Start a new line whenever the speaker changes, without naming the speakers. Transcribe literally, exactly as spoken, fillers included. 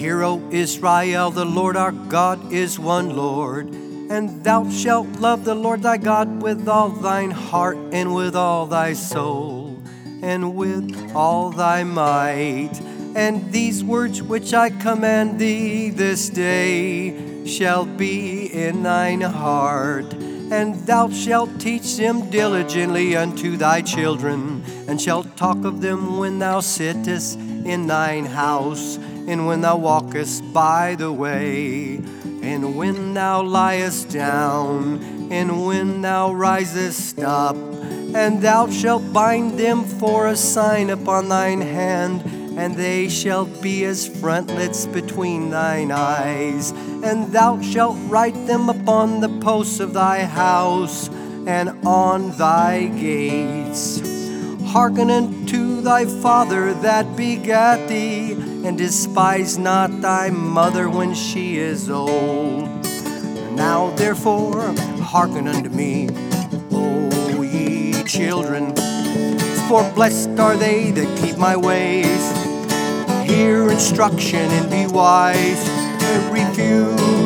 Hear, O Israel, the Lord our God is one Lord, and thou shalt love the Lord thy God with all thine heart, and with all thy soul, and with all thy might. And these words which I command thee this day shall be in thine heart, and thou shalt teach them diligently unto thy children, and shalt talk of them when thou sittest in thine house, and when thou walkest by the way, and when thou liest down, and when thou risest up. And thou shalt bind them for a sign upon thine hand, and they shall be as frontlets between thine eyes. And thou shalt write them upon the posts of thy house and on thy gates. Hearken unto thy father that begat thee, and despise not thy mother when she is old. Now therefore hearken unto me, O ye children, for blessed are they that keep my ways. Hear instruction and be wise, and refuse